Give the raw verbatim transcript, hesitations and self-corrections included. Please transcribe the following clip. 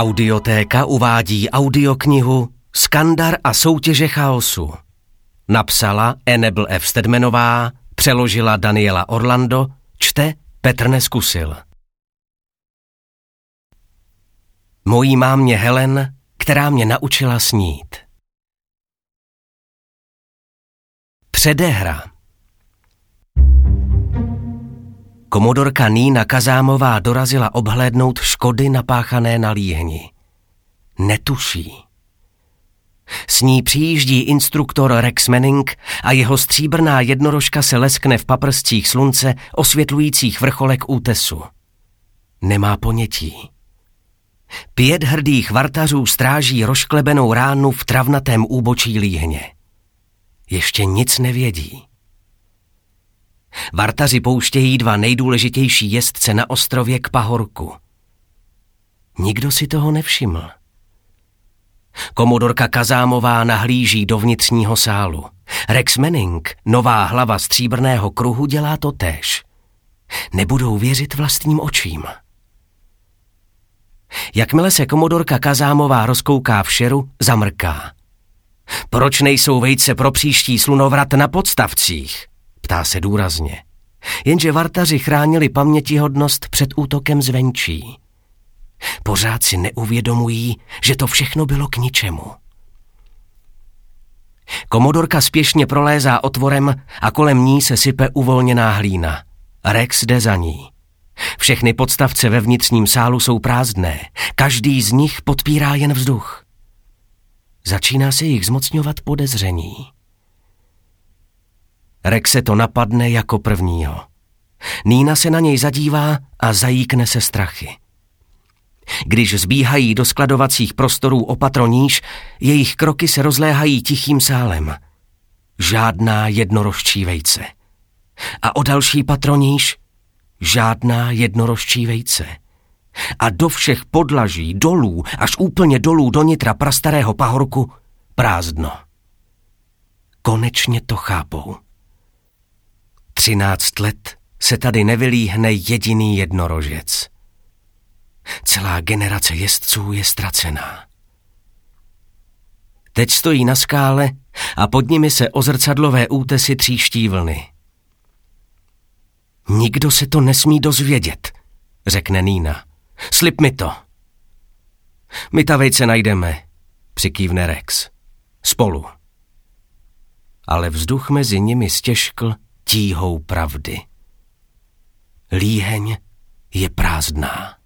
Audiotéka uvádí audioknihu Skandar a soutěže chaosu. Napsala Enable F. Stedmanová, přeložila Daniela Orlando, čte Petr Neskusil. Mojí mámě Helen, která mě naučila snít. Předehra. Komodorka Nína Kazámová dorazila obhlédnout škody napáchané na Líhni. Netuší. S ní přijíždí instruktor Rex Manning a jeho stříbrná jednorožka se leskne v paprscích slunce osvětlujících vrcholek útesu. Nemá ponětí. Pět hrdých vartařů stráží rozklebenou ránu v travnatém úbočí Líhně. Ještě nic nevědí. Vartaři pouštějí dva nejdůležitější jezdce na ostrově k pahorku. Nikdo si toho nevšiml. Komodorka Kazámová nahlíží do vnitřního sálu. Rex Manning, nová hlava stříbrného kruhu, dělá to též. Nebudou věřit vlastním očím. Jakmile se komodorka Kazámová rozkouká v šeru, zamrká. Proč nejsou vejce pro příští slunovrat na podstavcích? Ptá se důrazně. Jenže vartaři chránili pamětihodnost před útokem zvenčí. Pořád si neuvědomují, že to všechno bylo k ničemu. Komodorka spěšně prolézá otvorem a kolem ní se sype uvolněná hlína. Rex jde za ní. Všechny podstavce ve vnitřním sálu jsou prázdné. Každý z nich podpírá jen vzduch. Začíná se jich zmocňovat podezření. Rexe to napadne jako prvního. Nína se na něj zadívá a zajíkne se strachy. Když zbíhají do skladovacích prostorů o patro níž, jejich kroky se rozléhají tichým sálem. Žádná jednorožčí vejce. A o další patro níž žádná jednorožčí vejce. A do všech podlaží, dolů, až úplně dolů do nitra prastarého pahorku, prázdno. Konečně to chápou. Třináct let se tady nevylíhne jediný jednorožec. Celá generace jezdců je ztracená. Teď stojí na skále a pod nimi se o zrcadlové útesy tříští vlny. Nikdo se to nesmí dozvědět, řekne Nína. Slib mi to. My ta vejce najdeme, přikývne Rex. Spolu. Ale vzduch mezi nimi stěžkl tíhou pravdy. Líheň je prázdná.